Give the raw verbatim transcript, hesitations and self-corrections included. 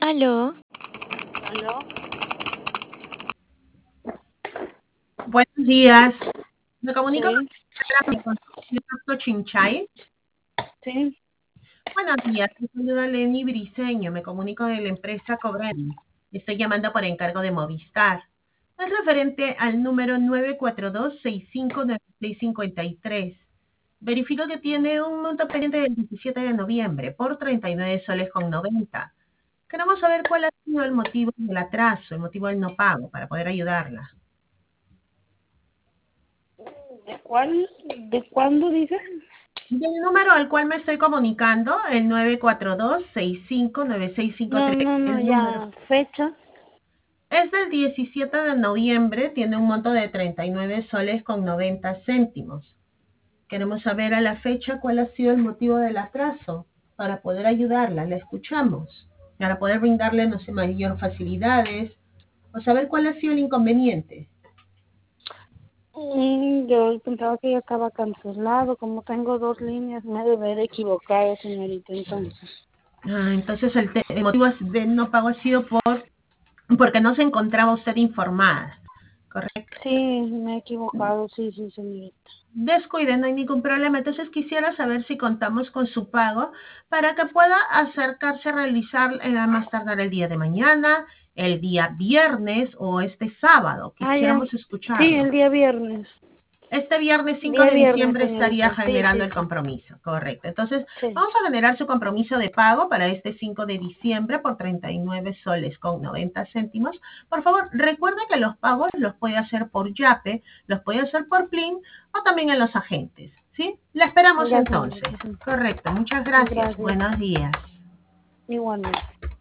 Aló, ¿Aló? Buenos días. Me comunico Sí, con el doctor Chinchay. sí. Buenos días, me saluda Lenny Briceño. Me comunico de la empresa Cobrani. Estoy llamando por encargo de Movistar. Es referente al número nueve cuatro dos seis cinco nueve seis cinco tres. Verifico que tiene un monto pendiente del diecisiete de noviembre por treinta y nueve soles con noventa. Queremos saber cuál ha sido el motivo del atraso, el motivo del no pago, para poder ayudarla. ¿De cuál? ¿De cuándo dice? Del número al cual me estoy comunicando, el nueve cuatro dos seis cinco nueve seis cinco No, tres, no, no, el número ya. Fecha. es del diecisiete de noviembre, tiene un monto de treinta y nueve soles con noventa céntimos. Queremos saber a la fecha cuál ha sido el motivo del atraso para poder ayudarla, la escuchamos, para poder brindarle, no sé, mayor facilidades o saber cuál ha sido el inconveniente. Mm, yo pensaba que ya estaba cancelado. Como tengo dos líneas, me debe haber equivocado, señorita. Entonces, Ah, entonces el, te- el motivo del no pago ha sido por porque no se encontraba usted informada, ¿correcto? sí, me he equivocado. Sí, sí, señorita. Descuide, no hay ningún problema. Entonces quisiera saber si contamos con su pago para que pueda acercarse a realizar eh, a más tardar el día de mañana, el día viernes o este sábado. Ah, ya. Quisiéramos Sí, el escucharlo. día viernes. Este viernes cinco Día de viernes, diciembre estaría señorita. Sí, generando sí, el sí. compromiso, correcto. Entonces, Sí. vamos a generar su compromiso de pago para este cinco de diciembre por treinta y nueve soles con noventa céntimos. Por favor, recuerde que los pagos los puede hacer por Yape, los puede hacer por Plin o también en los agentes, ¿sí? La esperamos Ya, señorita. entonces. Correcto, muchas gracias. Gracias. Buenos días. Igualmente.